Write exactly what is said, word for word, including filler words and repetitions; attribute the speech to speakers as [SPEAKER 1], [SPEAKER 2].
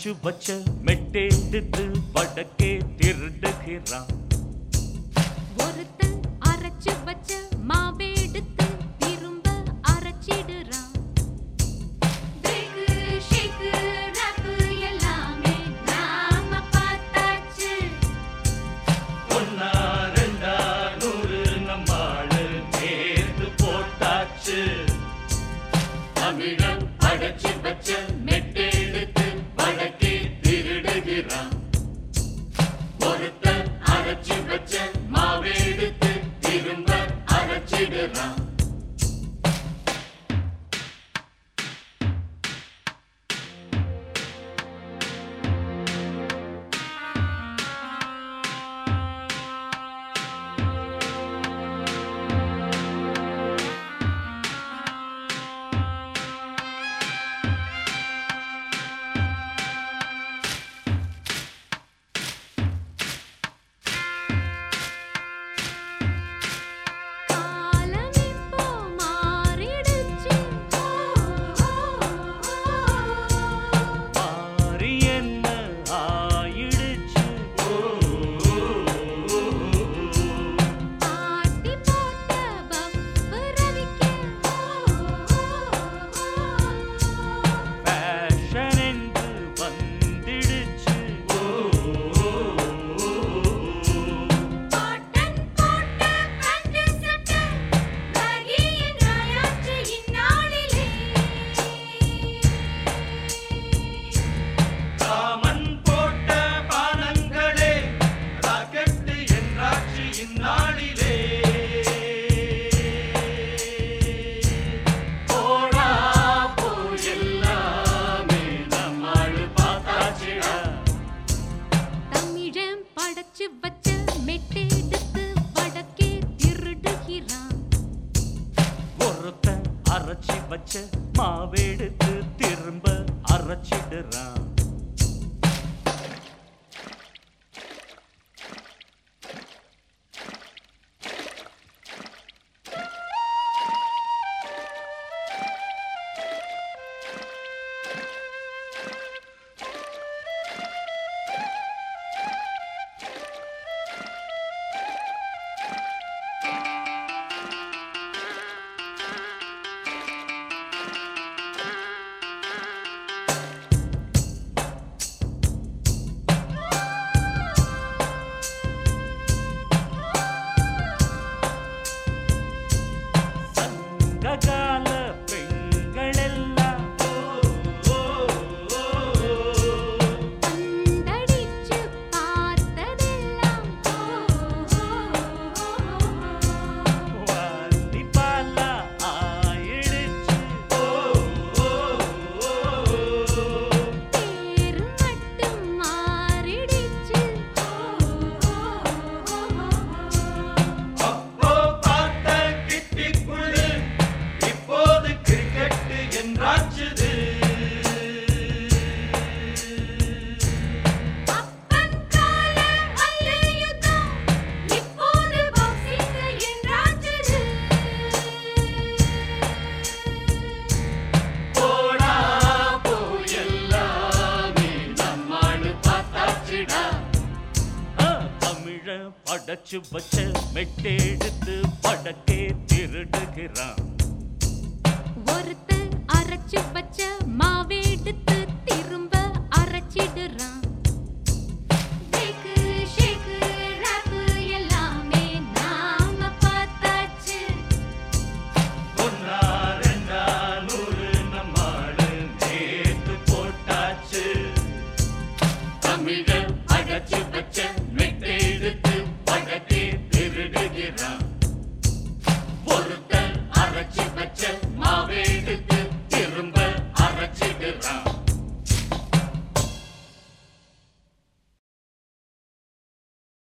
[SPEAKER 1] அரைச்சு வச்ச மெட்டெடுத்து வடக்கே திருடுகிறான்.
[SPEAKER 2] ஒருத்தன் அரைச்சு வச்ச மாவெடுத்து திரும்ப அரைச்சிடுறான்.
[SPEAKER 1] தமிழன் அடைச்சு வச்ச மெட்டெடுத்து வடக்கே திருடுகிறான். ஒருத்தன் அரைச்சு வச்ச மாவெடுத்து திரும்ப அரைச்சிடுறான். ஒருத்தன் அரைச்சு வச்ச மாவெடுத்து திரும்ப அரைச்சிடுறான். கால பெண்கள் எல்லாம்
[SPEAKER 2] அந்தடிச்சு பார்த்ததெல்லாம்
[SPEAKER 1] வாந்தி பாலா ஆயிடுச்சு.
[SPEAKER 2] பேரு மட்டும் மாறிடுச்சு.
[SPEAKER 1] அப்போ பார்த்த கிட்டிக்குள்ளு இப்போது கிரிக்கெட் என்றாச்சுது.
[SPEAKER 2] அப்பன் கால அல்லுயுதம் இப்போது பாக்ஸிங் என்றாச்சுது.
[SPEAKER 1] போடா போயெல்லாமே நம்மாடு பார்த்தாச்சுடா. தமிழ படைச்சு வச்ச மெட்டெடுத்து வடக்கே திருடுகிறான்.
[SPEAKER 2] ஒருத்தன் அரைச்சு வச்ச மாவெடுத்து திரும்ப அரைச்சிடுறான். நாம பார்த்தாச்சு.
[SPEAKER 1] ஒன்னா ரெண்டா நூறு நம்மாடு நேத்து போட்டாச்சு. தமிழ அடைச்சு வச்ச